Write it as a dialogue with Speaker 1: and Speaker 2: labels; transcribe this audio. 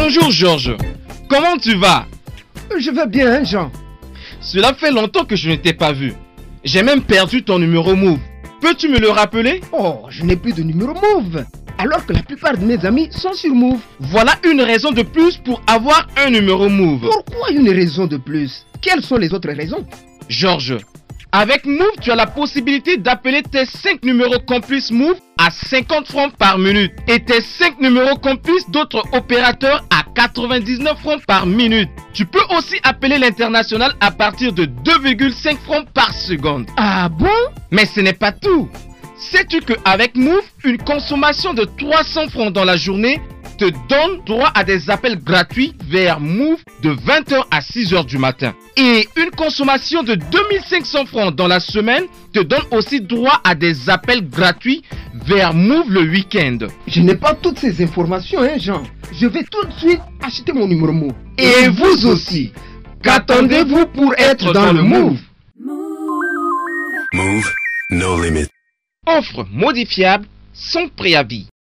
Speaker 1: Bonjour Georges, comment tu vas?
Speaker 2: Je vais bien, hein, Jean.
Speaker 1: Cela fait longtemps que je ne t'ai pas vu. J'ai même perdu ton numéro Move. Peux-tu me le rappeler?
Speaker 2: Oh, je n'ai plus de numéro Move, alors que la plupart de mes amis sont sur Move.
Speaker 1: Voilà une raison de plus pour avoir un numéro Move.
Speaker 2: Pourquoi une raison de plus? Quelles sont les autres raisons?
Speaker 1: Georges, avec Move, tu as la possibilité d'appeler tes 5 numéros complices Move à 50 francs par minute et tes 5 numéros complices d'autres opérateurs à 99 francs par minute. Tu peux aussi appeler l'international à partir de 2,5 francs par seconde.
Speaker 2: Ah bon?
Speaker 1: Mais ce n'est pas tout. Sais-tu qu'avec Move, une consommation de 300 francs dans la journée te donne droit à des appels gratuits vers Move de 20h à 6h du matin. Et une consommation de 2500 francs dans la semaine te donne aussi droit à des appels gratuits vers Move le week-end.
Speaker 2: Je n'ai pas toutes ces informations, hein, Jean. Je vais tout de suite acheter mon numéro Move.
Speaker 1: Et vous aussi. Qu'attendez-vous pour être dans le Move?
Speaker 3: Move, no limit.
Speaker 1: Offre modifiable sans préavis.